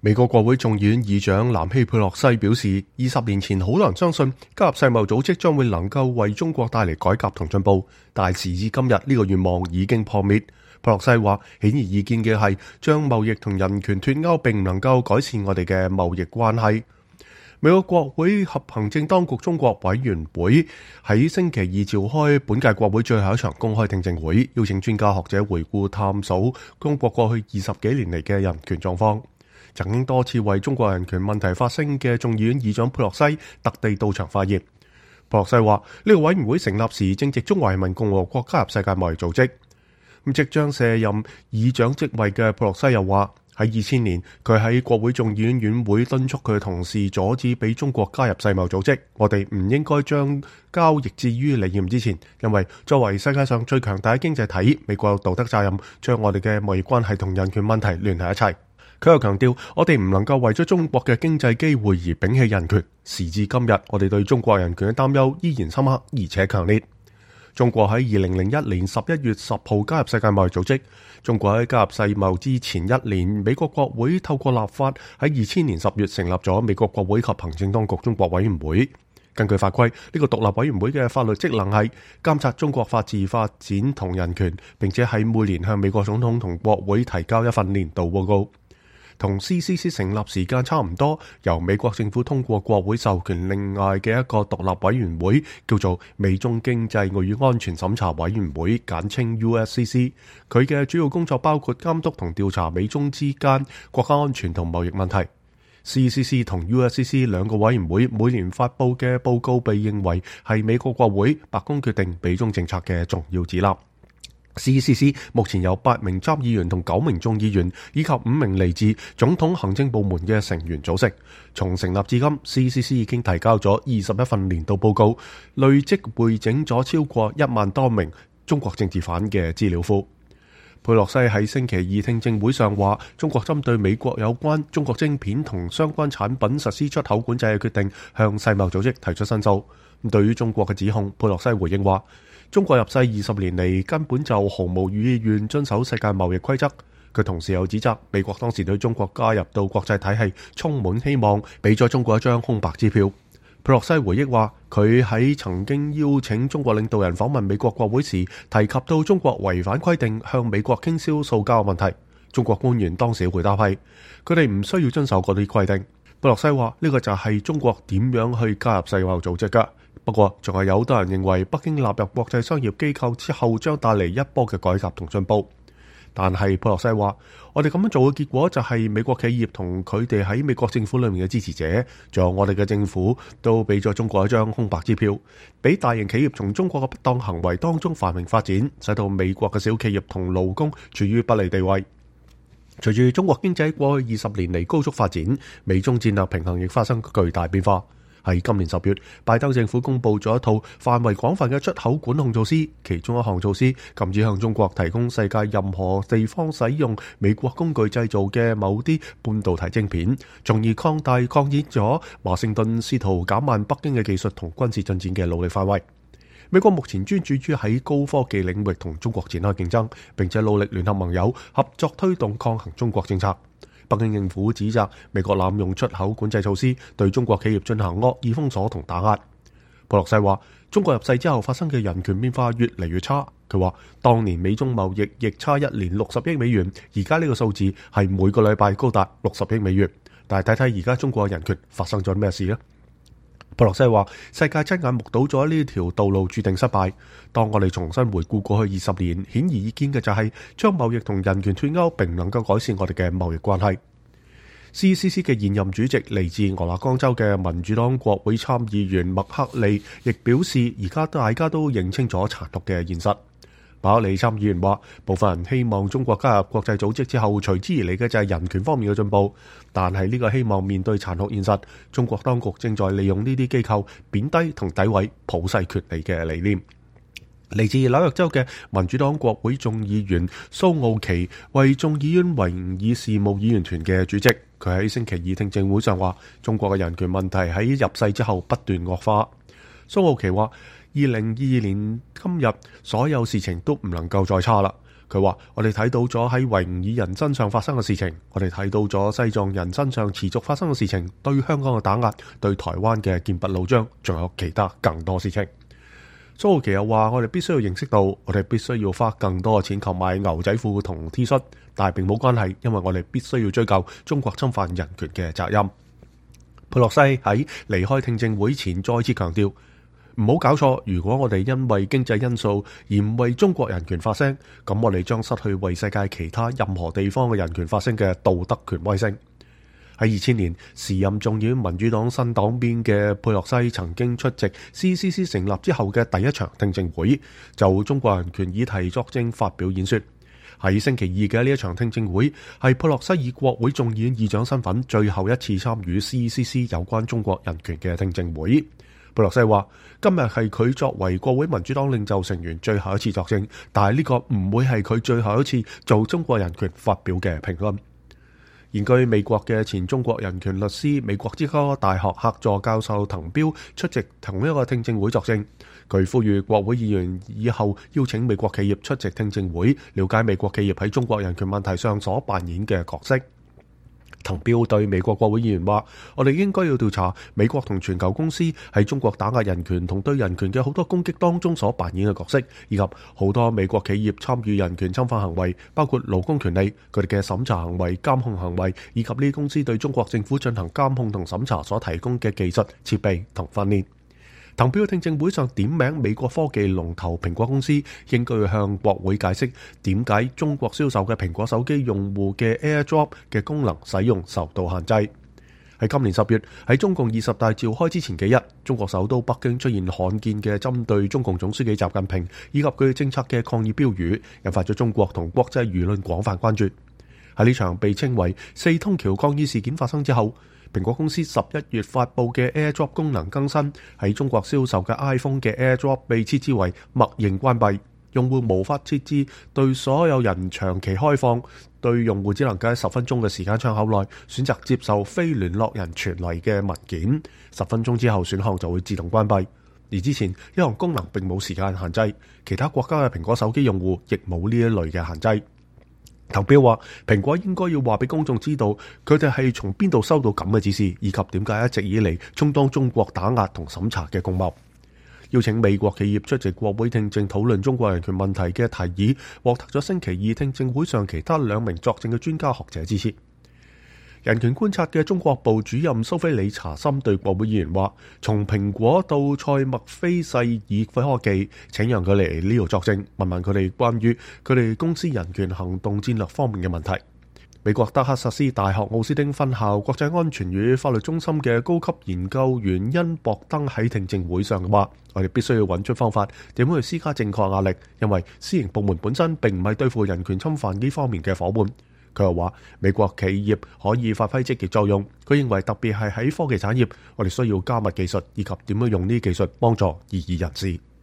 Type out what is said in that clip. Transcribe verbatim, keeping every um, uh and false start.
美國國會眾議院議長南希佩洛西表示，二十年前好多人相信加入世貿組織將會能夠為中國帶嚟改革同進步，但時至今日呢個願望已經破滅。佩洛西話，顯而易見嘅係將貿易同人權脫鈎並唔能夠改善我哋嘅貿易關係。美國國會合行政當局中國委員會喺星期二召開本屆國會最後一場公開聽證會，邀請專家學者回顧探討中國過去二十幾年嚟嘅人權狀況。曾經多次為中國人權問題發聲嘅眾議院議長佩洛西特地到場發言。佩洛西話，呢個委員會成立時正值中華人民共和國加入世界貿易組織。咁即將卸任議長職位嘅佩洛西又話，喺二千年佢喺國會眾議院院會敦促佢嘅同事阻止俾中國加入世貿組織。我哋唔應該將交易置於理念之前，因為作為世界上最強大嘅經濟體，美國有道德責任將我哋嘅貿易關係同人權問題聯繫一齊。佢又強調，我哋唔能夠為咗中國嘅經濟機會而摒棄人權。時至今日，我哋對中國人權嘅擔憂依然深刻而且強烈。中國喺二零零一年十一月十號加入世界貿易組織。中國喺加入世貿之前一年，美國國會透過立法喺二千年十月成立咗美國國會及行政當局中國委員會。根據法規，呢個獨立委員會嘅法律職能係監察中國法治發展同人權，並且喺每年向美國總統同國會提交一份年度報告。同 C C C 成立時間差唔多，由美國政府通過國會授權另外嘅一個獨立委員會，叫做美中經濟與安全審查委員會，簡稱 U S C C。佢嘅主要工作包括監督同調查美中之間國家安全同貿易問題。C C C 同 U S C C 兩個委員會每年發佈嘅報告被認為係美國國會白宮決定美中政策嘅重要指南。C C C 目前有八名參議員同九名眾議員，以及五名嚟自總統行政部門嘅成員組成。從成立至今 ，C C C 已經提交咗二十一份年度報告，累積匯整咗超過一萬多名中國政治犯嘅資料庫。佩洛西喺星期二聽證會上話，中國針對美國有關中國晶片同相關產品實施出口管制嘅決定，向世貿組織提出申訴。對於中國嘅指控，佩洛西回應話，中國入世二十年嚟根本就毫無意願遵守世界貿易規則。佢同時又指責美國當時對中國加入到國際體系充滿希望，俾咗中國一張空白支票。佩洛西回憶話，佢喺曾經邀請中國領導人訪問美國國會時，提及到中國違反規定向美國傾銷塑膠問題。中國官員當時回答係，佢哋唔需要遵守嗰啲規定。佩洛西話，呢個就係中國點樣去加入世貿組織㗎。不過，仲係有好多人認為北京納入國際商業機構之後，將帶嚟一波嘅改革同進步。但係佩洛西話，我哋咁樣做嘅結果就係美國企業同佢哋喺美國政府裏面嘅支持者，仲有我哋嘅政府，都俾咗中國一張空白支票，俾大型企業從中國嘅不當行為當中繁榮發展，使到美國嘅小企業同勞工處於不利地位。隨住中國經濟過去二十年嚟高速發展，美中戰略平衡亦發生巨大變化。喺今年十月，拜登政府公布咗一套範圍廣泛嘅出口管控措施，其中一項措施禁止向中國提供世界任何地方使用美國工具製造嘅某啲半導體晶片，從而擴大擴展咗華盛頓試圖減慢北京嘅技術同軍事進展嘅努力範圍。美國目前專注於喺高科技領域同中國展開競爭，並且努力聯合盟友合作推動抗衡中國政策。北京政府指責美國濫用出口管制措施，對中國企業進行惡意封鎖同打壓。佩洛西話，中國入世之後發生嘅人權變化越嚟越差。佢話，當年美中貿易逆差一年六十億美元，而家呢個數字係每個禮拜高達六十億美元。但係睇睇而家中國嘅人權發生咗咩事呢？佩洛西話，世界親眼目睹咗呢條道路注定失敗。當我哋重新回顧過去二十年，顯而易見嘅就係將貿易同人權脫鈎並唔能夠改善我哋嘅貿易關係。C C C 嘅現任主席嚟自俄勒岡州嘅民主黨國會參議員麥克利亦表示，而家大家都認清咗殘酷嘅現實。麥克利參議員話，部分人希望中國加入國際組織之後，隨之而嚟嘅就係人權方面嘅進步。但係呢個希望面對殘酷現實，中國當局正在利用呢啲機構貶低同詆毀普世權利嘅理念。嚟自紐約州嘅民主黨國會眾議員蘇奧奇為眾議院維吾爾事務議員團嘅主席，佢喺星期二聽證會上話，中國嘅人權問題喺入世之後不斷惡化。蘇奧奇話，二零二二年今日所有事情都唔能夠再差啦。 佢話：我哋睇到咗喺維吾爾人身上發生嘅事情，我哋睇到咗西藏人身上持續發生嘅事情，對香港嘅打壓，對台灣嘅劍拔弩張，仲有其他更多事情。蘇浩琪又話：我哋必須要認識到，我哋必須要花更多嘅錢購買牛仔褲同 T 恤，但係並冇關係，因為我哋必須要追究中國侵犯人權嘅責任。佩洛西喺離開聽證會前再次強調，唔好搞錯，如果我哋因為經濟因素而唔為中國人權發聲，咁我哋將失去為世界其他任何地方嘅人權發聲嘅道德權威性。喺二千年，時任眾議院民主黨新黨鞭嘅佩洛西曾經出席 C C C 成立之後嘅第一場聽證會，就中國人權議題作證發表演說。喺星期二嘅呢一場聽證會，係佩洛西以國會眾議院議長身份最後一次參與 C C C 有關中國人權嘅聽證會。佩洛西話：今日係佢作為國會民主黨領袖成員最後一次作證，但係呢個唔會係佢最後一次做中國人權發表嘅評論。現居美國嘅前中國人權律師、美國芝加哥大學客座教授滕彪出席同一個聽證會作證。佢呼籲國會議員以後邀請美國企業出席聽證會，了解美國企業喺中國人權問題上所扮演嘅角色。滕彪對美國國會議員話：我哋應該要調查美國同全球公司喺中國打壓人權同對人權嘅好多攻擊當中所扮演嘅角色，以及好多美國企業參與人權侵犯行為，包括勞工權利、佢哋嘅審查行為、監控行為，以及呢啲公司對中國政府進行監控同審查所提供嘅技術、設備同訓練。滕彪聽證會上點名美國科技龍頭蘋果公司，應該要向國會解釋點解中國銷售嘅蘋果手機用戶嘅 AirDrop 嘅功能使用受到限制。喺今年十月，喺中共二十大召開之前幾日，中國首都北京出現罕見嘅針對中共總書記習近平以及佢政策嘅抗議標語，引發咗中國同國際輿論廣泛關注。喺呢場被稱為四通橋抗議事件發生之後，蘋果公司十一月發布嘅 AirDrop 功能更新，喺中國銷售嘅 iPhone 嘅 AirDrop 被設置為默認關閉，用戶無法設置對所有人長期開放，對用戶只能夠喺十分鐘嘅時間窗口內選擇接受非聯絡人傳嚟嘅文件，十分鐘之後選項就會自動關閉。而之前呢項功能並冇時間限制，其他國家嘅蘋果手機用戶亦冇呢一類嘅限制。滕彪話：蘋果應該要話俾公眾知道，佢哋係從邊度收到咁嘅指示，以及點解一直以嚟充當中國打壓同審查嘅公謀。邀請美國企業出席國會聽證討論中國人權問題嘅提議，獲得咗星期二聽證會上其他兩名作證嘅專家學者支持。人權觀察嘅中國部主任蘇菲里查森對國會議員話：從蘋果到賽默菲世爾科技，請讓佢嚟呢度作證，問問佢哋關於佢哋公司人權行動戰略方面嘅問題。美國德克薩斯大學奧斯汀分校國際安全與法律中心嘅高級研究員恩博登喺聽證會上話：我哋必須要揾出方法，點樣去施加正確壓力，因為私營部門本身並唔係對付人權侵犯呢方面嘅夥伴。佢又話：美國企業可以發揮積極作用。佢認為特別係喺科技產業，我哋需要加密技術以及點樣用呢啲技術幫助異議人士。